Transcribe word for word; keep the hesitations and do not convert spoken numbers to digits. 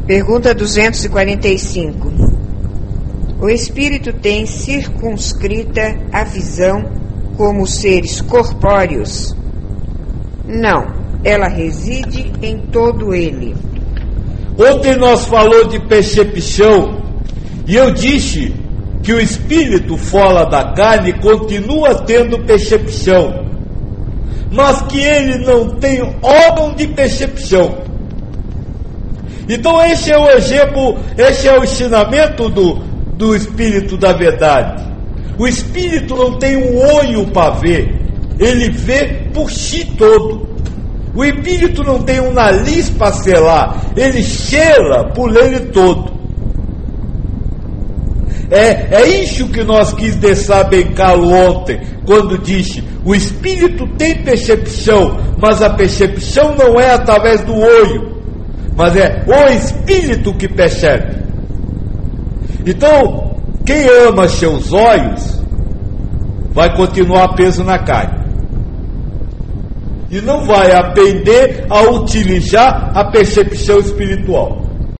Pergunta duzentos e quarenta e cinco. O espírito tem circunscrita a visão como seres corpóreos? Não, ela reside em todo ele. Ontem nós falou de percepção e eu disse que o espírito fora da carne continua tendo percepção, mas que ele não tem órgão de percepção. Então esse é o exemplo, esse é o ensinamento do, do Espírito da verdade. O Espírito não tem um olho para ver, ele vê por si todo. O Espírito não tem um nariz para selar, ele cheira por ele todo. É, é isso que nós quis deixar bem claro ontem, quando disse, o Espírito tem percepção, mas a percepção não é através do olho, mas é o Espírito que percebe. Então, quem ama seus olhos, vai continuar preso na carne. E não vai aprender a utilizar a percepção espiritual.